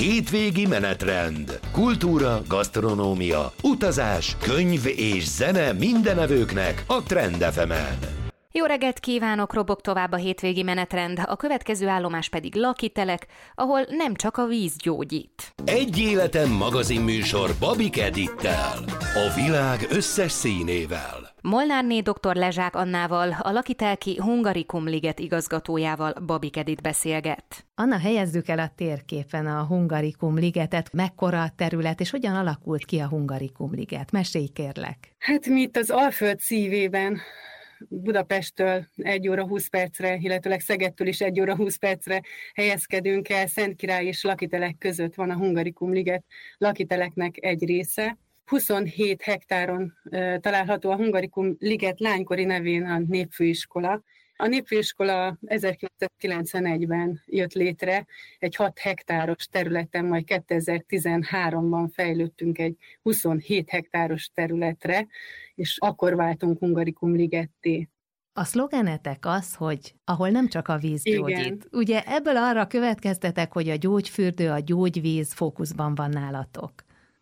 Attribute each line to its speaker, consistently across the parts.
Speaker 1: Hétvégi menetrend. Kultúra, gasztronómia, utazás, könyv és zene mindenevőknek a Trend FM-en.
Speaker 2: Jó reggelt kívánok, robog tovább a hétvégi menetrend, a következő állomás pedig Lakitelek, ahol nem csak a víz gyógyít.
Speaker 1: Egy életen magazinműsor Babik Edittel, a világ összes színével.
Speaker 2: Molnárné dr. Lezsák Annával, a Lakitelki Hungarikum Liget igazgatójával Babik Edit beszélget.
Speaker 3: Anna, helyezzük el a térképen a Hungarikum Ligetet, mekkora a terület, és hogyan alakult ki a Hungarikum Liget? Mesélj kérlek.
Speaker 4: Hát mi itt az Alföld szívében, Budapesttől 1 óra 20 percre, illetőleg Szegedtől is 1 óra 20 percre helyezkedünk el. Szentkirályi és Lakitelek között van a Hungarikum Liget Lakiteleknek egy része. 27 hektáron található a Hungarikum Liget lánykori nevén a Népfőiskola. A Népfőiskola 1991-ben jött létre, egy 6 hektáros területen, majd 2013-ban fejlődtünk egy 27 hektáros területre, és akkor váltunk Hungarikum Ligetté.
Speaker 3: A szlogenetek az, hogy ahol nem csak a víz gyógyít. Ugye ebből arra következtetek, hogy a gyógyfürdő, a gyógyvíz fókuszban van nálatok.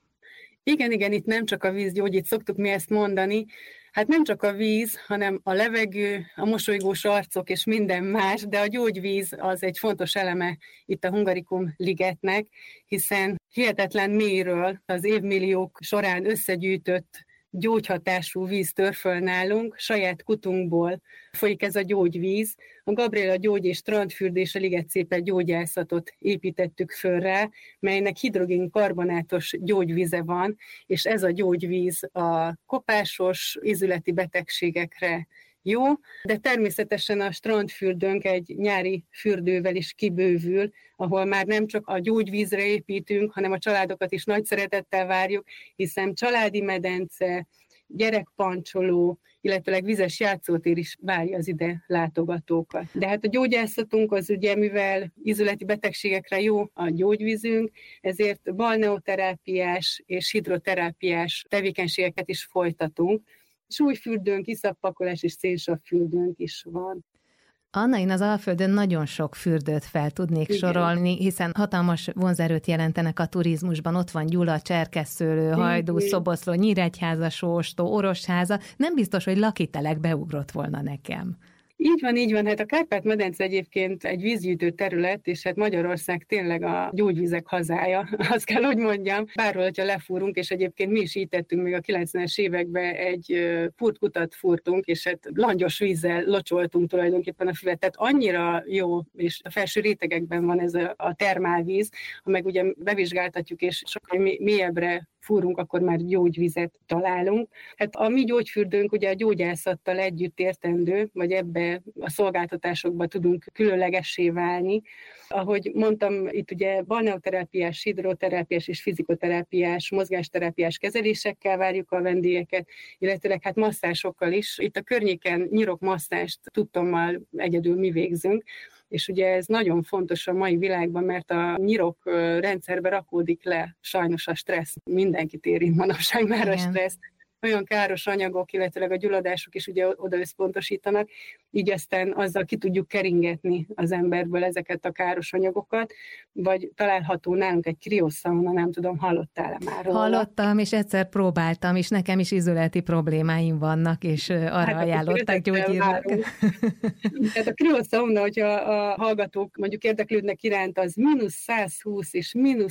Speaker 4: Igen, itt nem csak a víz gyógyít, szoktuk mi ezt mondani. Hát nem csak a víz, hanem a levegő, a mosolygós arcok és minden más, de a gyógyvíz az egy fontos eleme itt a Hungarikum Ligetnek, hiszen hihetetlen mélyről az évmilliók során összegyűjtött gyógyhatású víz tör föl nálunk, saját kutunkból folyik ez a gyógyvíz. A Gabriela Gyógy- és Strandfürdő és a Ligetszépe gyógyászatot építettük föl rá, melynek hidrogén-karbonátos gyógyvíze van, és ez a gyógyvíz a kopásos, ízületi betegségekre jó, de természetesen a strandfürdőnk egy nyári fürdővel is kibővül, ahol már nem csak a gyógyvízre építünk, hanem a családokat is nagy szeretettel várjuk, hiszen családi medence, gyerekpancsoló, illetőleg vizes játszótér is várja az ide látogatókat. De hát a gyógyászatunk az ugye, mivel ízületi betegségekre jó a gyógyvízünk, ezért balneoterápiás és hidroterápiás tevékenységeket is folytatunk. Súlyfürdőnk, iszappakolás és szénsavfürdőnk is van.
Speaker 3: Anna, én az Alföldön nagyon sok fürdőt fel tudnék sorolni, hiszen hatalmas vonzerőt jelentenek a turizmusban. Ott van Gyula, Cserkesszőlő, Hajdú, Szoboszló, Nyíregyháza, Sóstó, Orosháza. Nem biztos, hogy Lakitelek beugrott volna nekem.
Speaker 4: Így van, hát a Kárpát-medence egyébként egy vízgyűjtő terület, és hát Magyarország tényleg a gyógyvizek hazája, azt kell, hogy mondjam. Bárhol, hogyha lefúrunk, és egyébként mi is így tettünk, még a 90-es években egy furtkutat fúrtunk, és hát langyos vízzel locsoltunk tulajdonképpen a füvet. Tehát annyira jó, és a felső rétegekben van ez a termálvíz, ha meg ugye bevizsgáltatjuk, és sokkal mélyebbre fúrunk, akkor már gyógyvizet találunk. Hát a mi gyógyfürdőnk ugye a gyógyászattal együtt értendő, vagy ebbe a szolgáltatásokba tudunk különlegessé válni. Ahogy mondtam, itt ugye balneoterápiás, hidroterápiás és fizikoterápiás, mozgásterápiás kezelésekkel várjuk a vendégeket, illetőleg hát masszásokkal is. Itt a környéken nyirokmasszást tudtommal egyedül mi végzünk, és ugye ez nagyon fontos a mai világban, mert a nyirok rendszerbe rakódik le sajnos a stressz. Mindenkit érint manapság már a stressz. Olyan káros anyagok, illetőleg a gyulladások is ugye oda összpontosítanak, így aztán azzal ki tudjuk keringetni az emberből ezeket a káros anyagokat, vagy található nálunk egy krioszauna, nem tudom, hallottál-e már róla?
Speaker 3: Hallottam, és egyszer próbáltam, és nekem is izületi problémáim vannak, és arra ajánlották gyógyírnak.
Speaker 4: Tehát a krioszauna, hogyha a hallgatók mondjuk érdeklődnek iránt, az -120 és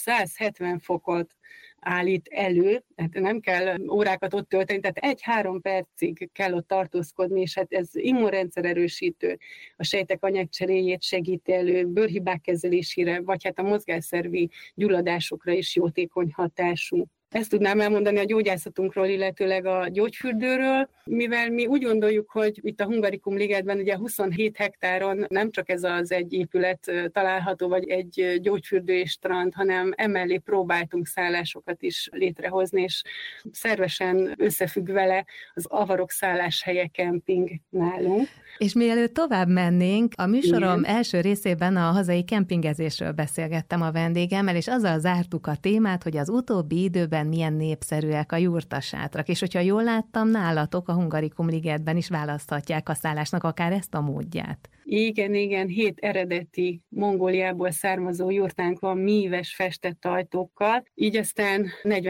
Speaker 4: -170 fokot állít elő, tehát nem kell órákat ott tölteni, tehát 1-3 percig kell ott tartózkodni, és hát ez immunrendszer erősítő, a sejtek anyagcseréjét segíti elő, bőrhibák kezelésére, vagy hát a mozgásszervi gyulladásokra is jótékony hatású. Ezt tudnám elmondani a gyógyászatunkról, illetőleg a gyógyfürdőről, mivel mi úgy gondoljuk, hogy itt a Hungarikum Ligetben ugye 27 hektáron nem csak ez az egy épület található, vagy egy gyógyfürdő és strand, hanem emellé próbáltunk szállásokat is létrehozni, és szervesen összefügg vele az Avarok szálláshelye kemping nálunk.
Speaker 3: És mielőtt tovább mennénk, a műsorom első részében a hazai kempingezésről beszélgettem a vendégemmel, és azzal zártuk a témát, hogy az utóbbi időben különben milyen népszerűek a jurtasátrak, és hogyha jól láttam, nálatok a Hungarikum ligetben is választhatják a szállásnak akár ezt a módját.
Speaker 4: Igen, 7 eredeti Mongóliából származó jurtánk van míves festett ajtókkal, így aztán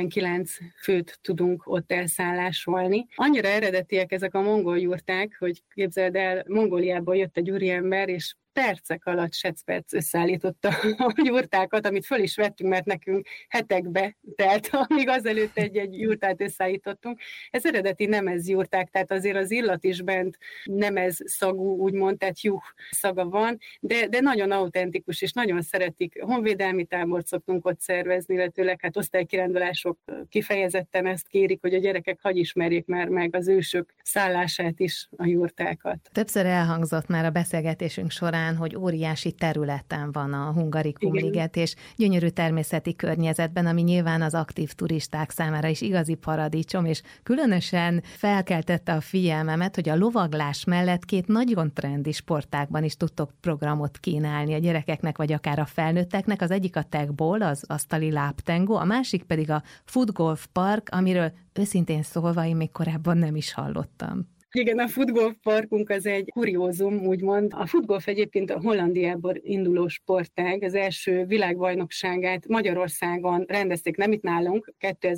Speaker 4: 49 főt tudunk ott elszállásolni. Annyira eredetiek ezek a mongol jurták, hogy képzeld el, Mongóliából jött egy úriember, és percek alatt secperc összeállította a jurtákat, amit föl is vettünk, mert nekünk hetekbe telt, amíg azelőtt egy jurtát összeállítottunk. Ez eredeti nemez jurták, tehát azért az illat is bent nemez szagú, úgymond, tehát juh szaga van, de nagyon autentikus, és nagyon szeretik. Honvédelmi tábort szoktunk ott szervezni, illetőleg hát osztálykirándulások kifejezetten ezt kérik, hogy a gyerekek hadd ismerjék már meg az ősök szállását is, a jurtákat.
Speaker 3: Többször elhangzott már a beszélgetésünk során, hogy óriási területen van a Hungarikum liget, és gyönyörű természeti környezetben, ami nyilván az aktív turisták számára is igazi paradicsom, és különösen felkeltette a figyelmemet, hogy a lovaglás mellett 2 nagyon trendi sportágban is tudtok programot kínálni a gyerekeknek, vagy akár a felnőtteknek. Az egyik a tegball, az asztali láptengó, a másik pedig a footgolf park, amiről őszintén szólva én még korábban nem is hallottam.
Speaker 4: Igen, a futgolf parkunk az egy kuriózum, úgymond. A futgolf egyébként a Hollandiából induló sportág, az első világbajnokságát Magyarországon rendezték, nem itt nálunk,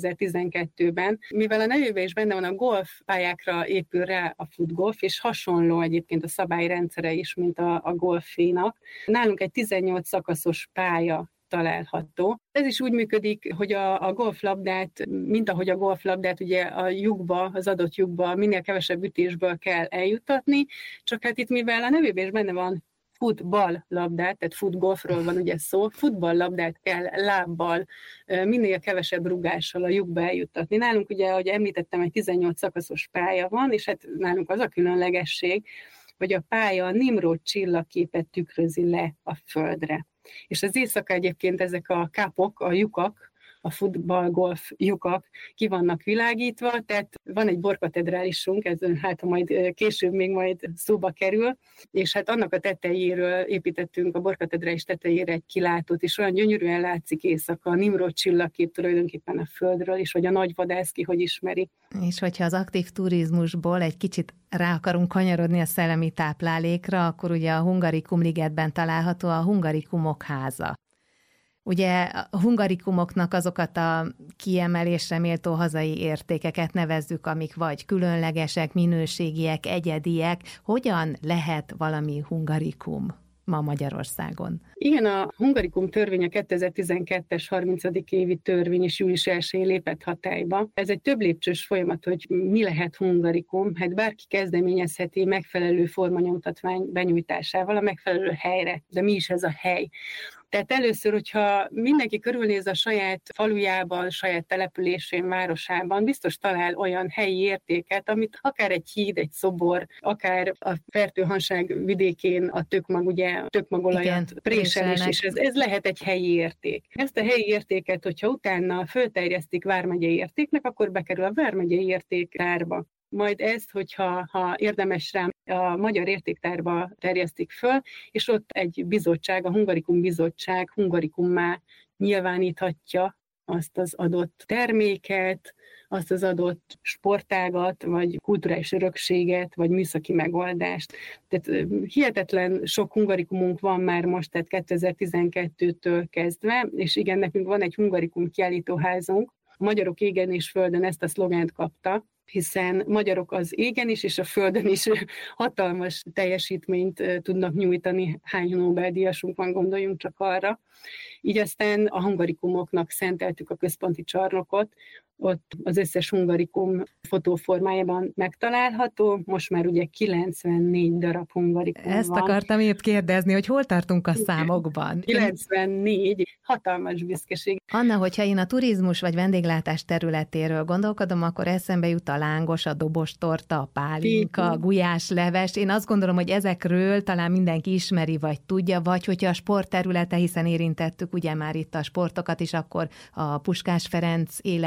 Speaker 4: 2012-ben. Mivel a nevében is benne van, a golfpályákra épül rá a futgolf, és hasonló egyébként a szabályrendszere is, mint a golfénak. Nálunk egy 18 szakaszos pálya található. Ez is úgy működik, hogy a golflabdát, mint ahogy a golflabdát ugye a lyukba, az adott lyukba minél kevesebb ütésből kell eljuttatni, csak hát itt mivel a nevében is benne van futballlabdát, tehát futgolfról van ugye szó, futballlabdát kell lábbal, minél kevesebb rúgással a lyukba eljuttatni. Nálunk ugye, ahogy említettem, egy 18 szakaszos pálya van, és hát nálunk az a különlegesség, hogy a pálya Nimrod csillagképet tükrözi le a földre. És az éjszaka egyébként ezek a kápok, a lyukak, a futball-golf lyukak ki vannak világítva, tehát van egy borkatedrálisunk, ez hát majd később még majd szóba kerül, és hát annak a tetejéről építettünk, a borkatedrális tetejére egy kilátót, és olyan gyönyörűen látszik éjszaka a Nimrod csillagkép tulajdonképpen a földről, és hogy a nagyvadász ki hogy ismeri.
Speaker 3: És hogyha az aktív turizmusból egy kicsit rá akarunk kanyarodni a szellemi táplálékra, akkor ugye a Hungarikum ligetben található a Hungarikumok háza. Ugye a hungarikumoknak azokat a kiemelésre méltó hazai értékeket nevezzük, amik vagy különlegesek, minőségiek, egyediek. Hogyan lehet valami hungarikum ma Magyarországon?
Speaker 4: Igen, a Hungarikum törvény, a 2012-es 30. évi törvény és július 1-én lépett hatályba. Ez egy több lépcsős folyamat, hogy mi lehet Hungarikum. Hát bárki kezdeményezheti megfelelő formanyomtatvány benyújtásával a megfelelő helyre. De mi is ez a hely? Tehát először, hogyha mindenki körülnéz a saját falujában, saját településén, városában, biztos talál olyan helyi értéket, amit akár egy híd, egy szobor, akár a Fertőhanság vidékén a tökmag, ugye tökmagolajat préselés, és ez lehet egy helyi érték. Ezt a helyi értéket, hogyha utána fölterjesztik vármegyei értéknek, akkor bekerül a vármegyei értéktárba. Majd ezt, hogyha érdemes rá, a Magyar Értéktárba terjesztik föl, és ott egy bizottság, a Hungarikum Bizottság Hungarikummá nyilváníthatja azt az adott terméket, azt az adott sportágat, vagy kulturális örökséget, vagy műszaki megoldást. Tehát hihetetlen sok hungarikumunk van már most, tehát 2012-től kezdve, és igen, nekünk van egy Hungarikum kiállítóházunk, a Magyarok égen és földön ezt a szlogánt kapta, hiszen magyarok az égen is, és a földön is hatalmas teljesítményt tudnak nyújtani. Hány Nobel-díjasunk van, gondoljunk csak arra. Így aztán a hungarikumoknak szenteltük a központi csarnokot, ott az összes hungarikum fotóformájában megtalálható, most már ugye 94 darab hungarikum van.
Speaker 3: Ezt akartam épp kérdezni, hogy hol tartunk a számokban.
Speaker 4: 94, hatalmas büszkeség.
Speaker 3: Anna, hogyha én a turizmus vagy vendéglátás területéről gondolkodom, akkor eszembe jut a lángos, a dobostorta, a pálinka, a gulyásleves. Én azt gondolom, hogy ezekről talán mindenki ismeri, vagy tudja, vagy hogyha a sportterülete, hiszen érintettük ugye már itt a sportokat is, akkor a Puskás Ferenc életmű,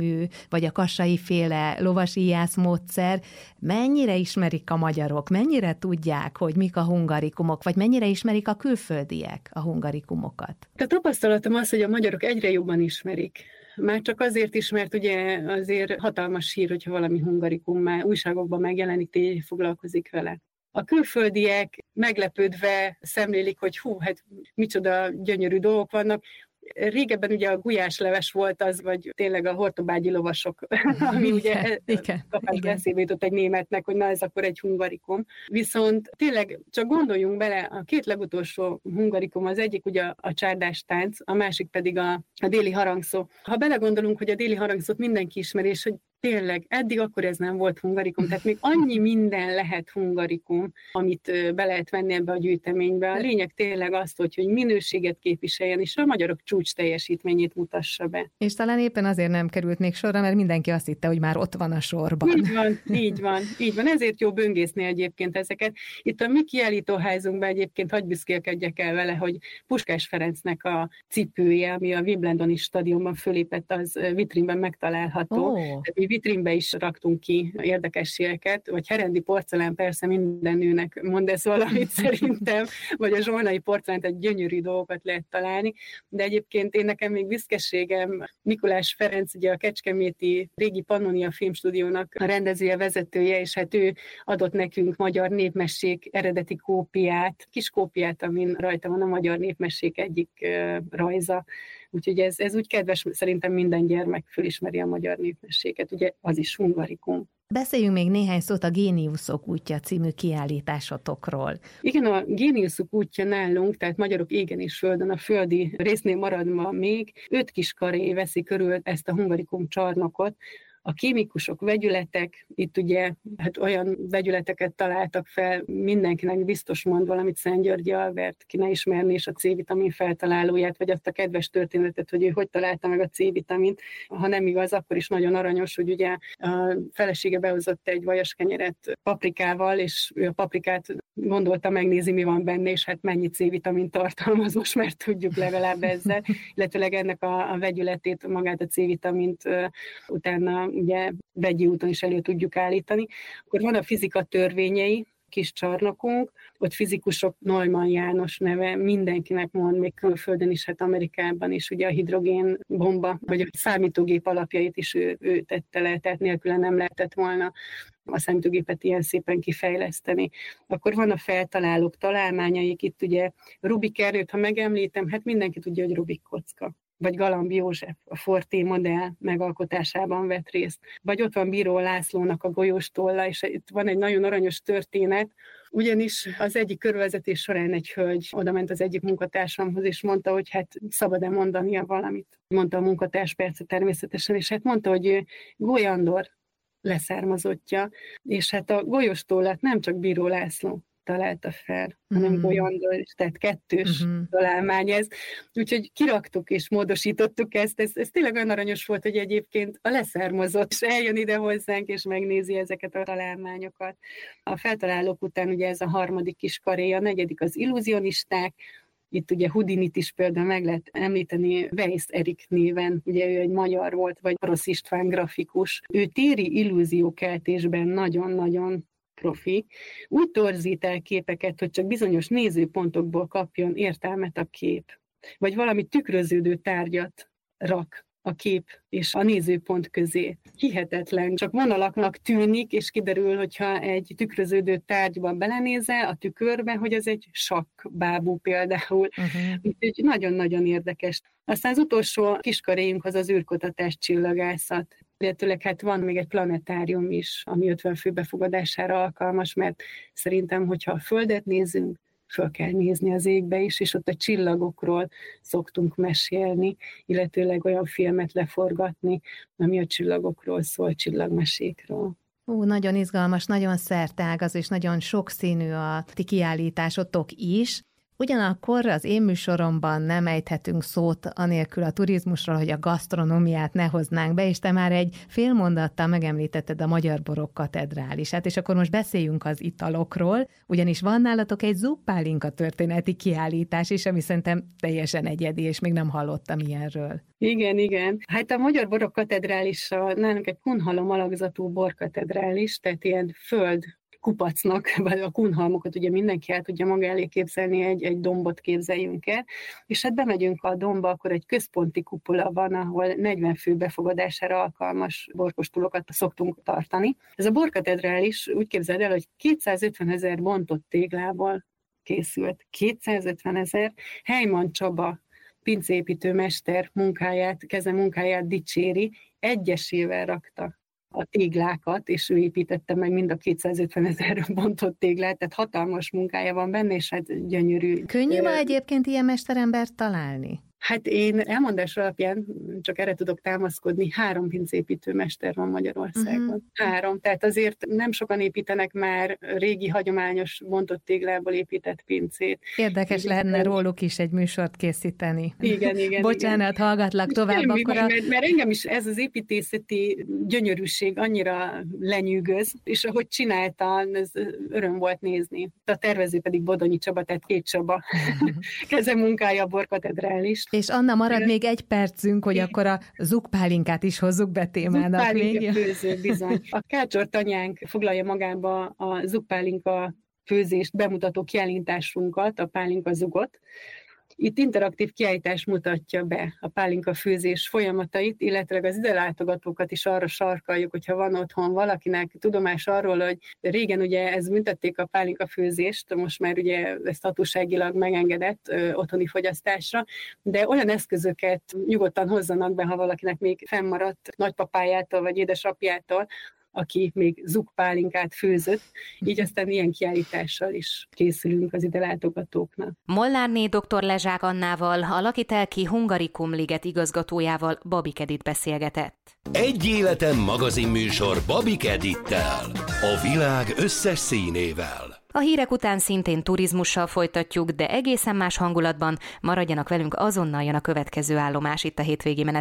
Speaker 3: nevű, vagy a kassai féle lovasíjász módszer, mennyire ismerik a magyarok, mennyire tudják, hogy mik a hungarikumok, vagy mennyire ismerik a külföldiek a hungarikumokat?
Speaker 4: A tapasztalatom az, hogy a magyarok egyre jobban ismerik. Már csak azért is, mert ugye azért hatalmas hír, hogyha valami hungarikum már újságokban megjelenik, így foglalkozik vele. A külföldiek meglepődve szemlélik, hogy hát micsoda gyönyörű dolgok vannak. Régebben ugye a gulyásleves volt az, vagy tényleg a hortobágyi lovasok, ami ugye kapásban eszébe jutott egy németnek, hogy na ez akkor egy hungarikum. Viszont tényleg csak gondoljunk bele, a két legutolsó hungarikum, az egyik ugye a csárdás tánc, a másik pedig a déli harangszó. Ha belegondolunk, hogy a déli harangszót mindenki ismeri, és hogy tényleg, eddig akkor ez nem volt hungarikum, tehát még annyi minden lehet hungarikum, amit be lehet venni ebbe a gyűjteménybe. A lényeg tényleg az, hogy minőséget képviseljen, és a magyarok csúcs teljesítményét mutassa be.
Speaker 3: És talán éppen azért nem került még sorra, mert mindenki azt hitte, hogy már ott van a sorban.
Speaker 4: Így van. Ezért jó böngészni egyébként ezeket. Itt a mi kiállítóházunkban egyébként hadd büszkélkedjek el vele, hogy Puskás Ferencnek a cipője, ami a Wimbledoni stadionban fölépett, az vitrínben megtalálható. Mi vitrínbe is raktunk ki érdekességeket, vagy herendi porcelán, persze minden nőnek mond ez valamit szerintem, vagy a zsolnai porcelánt, egy gyönyörű dolgokat lehet találni, de egyébként én nekem még büszkeségem, Mikulás Ferenc, ugye a kecskeméti régi Pannonia filmstúdiónak a rendezője, vezetője, és hát ő adott nekünk magyar népmesék eredeti kópiát, kis kópiát, amin rajta van a magyar népmesék egyik rajza. Úgyhogy ez úgy kedves, szerintem minden gyermek fölismeri a magyar népmeséket, ugye az is hungarikum.
Speaker 3: Beszéljünk még néhány szót a Géniuszok útja című kiállításotokról.
Speaker 4: Igen, a Géniuszok útja nálunk, tehát Magyarok égen és földön, a földi résznél maradva még 5 kis karé veszi körül ezt a hungarikum csarnokot. A kémikusok, vegyületek, itt ugye hát olyan vegyületeket találtak fel, mindenkinek biztos mond valamit Szent-Györgyi Albert, ki ne ismerné is a C-vitamin feltalálóját, vagy azt a kedves történetet, hogy ő hogy találta meg a C-vitamint. Ha nem igaz, akkor is nagyon aranyos, hogy ugye a felesége behozott egy vajaskenyeret paprikával, és ő a paprikát gondolta megnézni, mi van benne, és hát mennyi C-vitamin tartalmaz, most már tudjuk legalább ezzel, illetőleg ennek a vegyületét, magát a C-vitamint utána ugye vegyi úton is elő tudjuk állítani. Akkor van a fizika törvényei, kis csarnokunk, ott fizikusok, Neumann János neve mindenkinek mond, még külföldön is, hát Amerikában is, ugye a hidrogén bomba, vagy a számítógép alapjait is ő tette le, tehát nélküle nem lehetett volna a számítógépet ilyen szépen kifejleszteni. Akkor van a feltalálók találmányaik, itt ugye Rubik Ernőt, ha megemlítem, hát mindenki tudja, hogy Rubik kocka. Vagy Galamb József a Forté modell megalkotásában vett részt. Vagy ott van Bíró Lászlónak a golyóstolla, és itt van egy nagyon aranyos történet, ugyanis az egyik körülvezetés során egy hölgy odament az egyik munkatársamhoz, és mondta, hogy hát szabad-e mondania valamit. Mondta a munkatárs persze természetesen, és hát mondta, hogy ő Góly Andor leszármazottja, és hát a golyóstollat nem csak Bíró László találta fel, hanem Góly Andor, tehát kettős találmány ez. Úgyhogy kiraktuk és módosítottuk ezt. Ez tényleg olyan aranyos volt, hogy egyébként a leszármazott és eljön ide hozzánk, és megnézi ezeket a találmányokat. A feltalálók után ugye ez a harmadik kis karé, a negyedik az illúzionisták. Itt ugye Houdinit is például meg lehet említeni Weiss Erik néven, ugye ő egy magyar volt, vagy Orosz István grafikus. Ő téri illúziókeltésben nagyon-nagyon profi, úgy torzít el képeket, hogy csak bizonyos nézőpontokból kapjon értelmet a kép. Vagy valami tükröződő tárgyat rak a kép és a nézőpont közé. Hihetetlen, csak vonalaknak tűnik, és kiderül, hogyha egy tükröződő tárgyban belenézel a tükörbe, hogy az egy sakkbábú például. Úgyhogy nagyon-nagyon érdekes. Aztán az utolsó kiskaréjunk az űrkutatás, csillagászat. Illetőleg hát van még egy planetárium is, ami 50 fő befogadására alkalmas, mert szerintem, hogyha a Földet nézünk, föl kell nézni az égbe is, és ott a csillagokról szoktunk mesélni, illetőleg olyan filmet leforgatni, ami a csillagokról szól, csillagmesékről.
Speaker 3: Nagyon izgalmas, nagyon szerteágazó és nagyon sokszínű a ti kiállításotok is. Ugyanakkor az én műsoromban nem ejthetünk szót anélkül a turizmusról, hogy a gasztronómiát ne hoznánk be, és te már egy fél mondattal megemlítetted a Magyar Borok Katedrálisát, és akkor most beszéljünk az italokról, ugyanis van nálatok egy zuppálinka történeti kiállítás is, ami szerintem teljesen egyedi, és még nem hallottam ilyenről.
Speaker 4: Igen. Hát a Magyar Borok Katedrális nálunk egy kunhalom alakzatú borkatedrális, tehát ilyen föld kupacnak, vagy a kunhalmokat ugye mindenki el tudja maga elé képzelni, egy dombot képzeljünk el, és hát bemegyünk a dombba, akkor egy központi kupola van, ahol 40 fő befogadására alkalmas borkostulokat szoktunk tartani. Ez a borkatedrális úgy képzeld el, hogy 250 000 bontott téglából készült. 250 000. Helyman Csaba pincéépítő mester kezemunkáját dicséri, egyesével rakta a téglákat, és ő építette meg mind a 250 000 bontott téglát, tehát hatalmas munkája van benne, és hát gyönyörű.
Speaker 3: Könnyű ma egyébként ilyen mesterembert találni?
Speaker 4: Hát én elmondás alapján csak erre tudok támaszkodni, 3 pincépítő mester van Magyarországon. 3, tehát azért nem sokan építenek már régi, hagyományos bontott téglából épített pincét.
Speaker 3: Érdekes lenne róluk is egy műsort készíteni.
Speaker 4: Igen.
Speaker 3: Bocsánat, hallgatlak tovább.
Speaker 4: Mert engem is ez az építészeti gyönyörűség annyira lenyűgöz, és ahogy csinálta, ez öröm volt nézni. A tervező pedig Bodonyi Csaba, tehát 2 Csaba kezemunkája, a borkatedrális.
Speaker 3: És Anna, marad még egy percünk, hogy akkor a zuppálinkát is hozzuk be témának.
Speaker 4: Zuppálinka főző, bizony. A Kácsor tanyánk foglalja magába a zuppálinka főzést bemutató kiállításunkat, a pálinka zugot. Itt interaktív kiállítás mutatja be a pálinka főzés folyamatait, illetve az ide látogatókat is arra sarkaljuk, hogyha van otthon valakinek tudomás arról, hogy régen ugye ez büntették a pálinka főzést, most már ugye ezt hatóságilag megengedett otthoni fogyasztásra, de olyan eszközöket nyugodtan hozzanak be, ha valakinek még fennmaradt nagypapájától vagy édesapjától, aki még zuppálinkát főzött, így aztán ilyen kiállítással is készülünk az ide látogatóknak.
Speaker 2: Molnárné dr. Lezsák Annával, a Lakitelki Hungarikum Liget igazgatójával Babik Edit beszélgetett.
Speaker 1: Egy életen magazinműsor Babik Edittel, a világ összes színével.
Speaker 2: A hírek után szintén turizmussal folytatjuk, de egészen más hangulatban. Maradjanak velünk, azonnal jön a következő állomás itt a hétvégi menet.